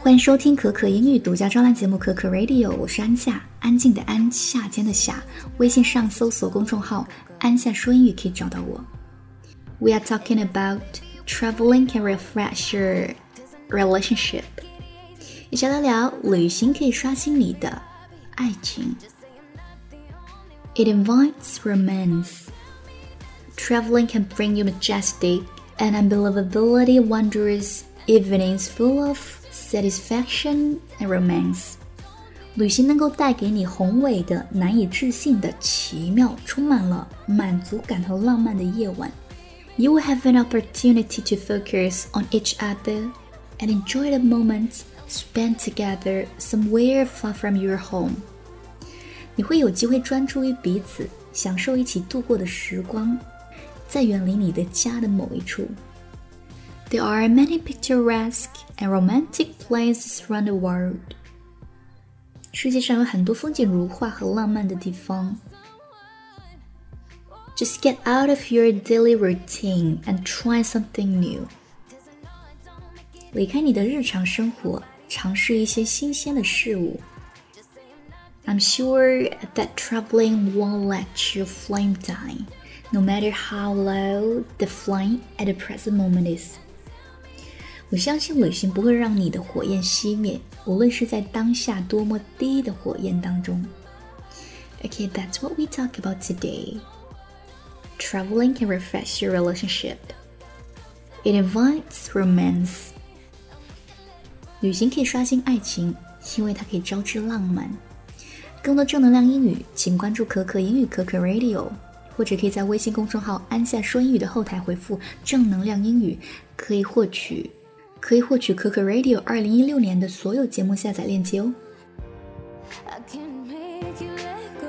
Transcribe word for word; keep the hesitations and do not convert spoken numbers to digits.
欢迎收听可可英语独家专栏节目可可 Radio， 我是安夏，安静的安，夏天的夏。微信上搜索公众号安夏说英语可以找到我。We are talking about traveling can refresh your relationship。一起来聊旅行可以刷新你的爱情。It invites romance. Traveling can bring you majestic and unbelievability wondrous evenings full of satisfaction and romance. 旅行能够带给你宏伟的、难以置信的奇妙，充满了满足感和浪漫的夜晚。You will have an opportunity to focus on each other and enjoy the moments spent together somewhere far from your home. 你会有机会专注于彼此，享受一起度过的时光，在远离你的家的某一处。There are many picturesque and romantic places around the world. 世界上有很多风景如画和浪漫的地方。Just get out of your daily routine and try something new. 离开你的日常生活，尝试一些新鲜的事物。I'm sure that traveling won't let your flame die, no matter how low the flame at the present moment is. 我相信旅行不会让你的火焰熄灭，无论是在当下多么低的火焰当中。Okay, that's what we talk about today. Traveling can refresh your relationship. It invites romance. 旅行可以刷新爱情，因为它可以招致浪漫。更多正能量英语，请关注可可英语可可 Radio， 或者可以在微信公众号安夏说英语的后台回复正能量英语，可以获取可以获取可可 Radio 二零一六年的所有节目下载链接哦。I can make you let go.